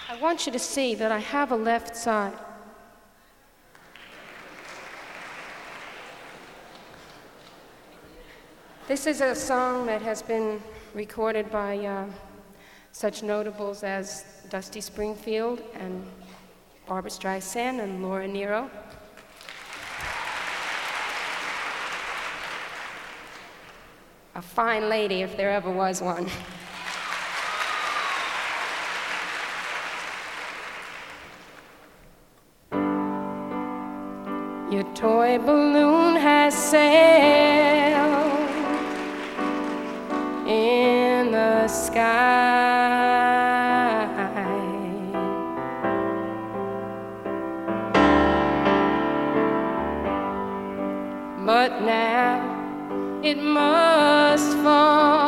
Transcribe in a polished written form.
I want you to see that I have a left side. This is a song that has been recorded by such notables as Dusty Springfield and Barbra Streisand and Laura Nyro. A fine lady, if there ever was one. Your toy balloon has sailed in the sky, but now it must fall